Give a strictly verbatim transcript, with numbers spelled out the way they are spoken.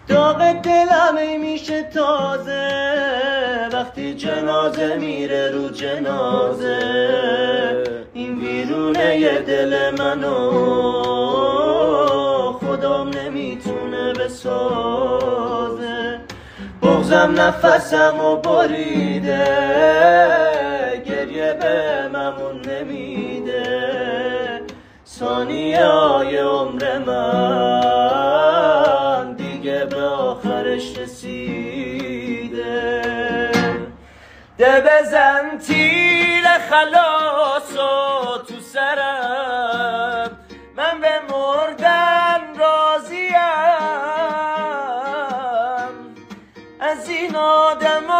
داغ دلم میشه تازه وقتی جنازه میره رو جنازه. این ویرونه دل منو خدام نمیتونه بسازه. بغضم نفسم و بریده گریه به ممون نمیده. ثانیه های عمر من دیگه به آخرش رسیده. ده بزن تیر خلاصو تو سرم، من به مردن راضیم. از این آدم